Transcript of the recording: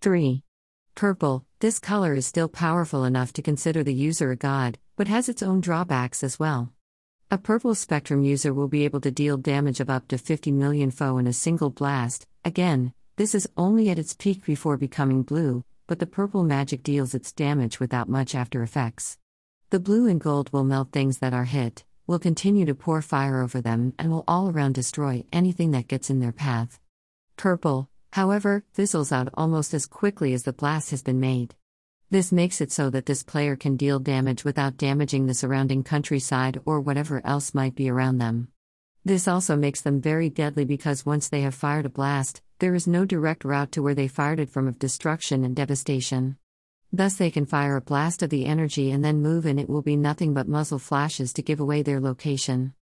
3. Purple. This color is still powerful enough to consider the user a god, but has its own drawbacks as well. A purple spectrum user will be able to deal damage of up to 50 million foe in a single blast. Again, this is only at its peak before becoming blue, but the purple magic deals its damage without much after effects. The blue and gold will melt things that are hit, will continue to pour fire over them, and will all around destroy anything that gets in their path. Purple, however, fizzles out almost as quickly as the blast has been made. This makes it so that this player can deal damage without damaging the surrounding countryside or whatever else might be around them. This also makes them very deadly because once they have fired a blast, there is no direct route to where they fired it from of destruction and devastation. Thus they can fire a blast of the energy and then move, and it will be nothing but muzzle flashes to give away their location.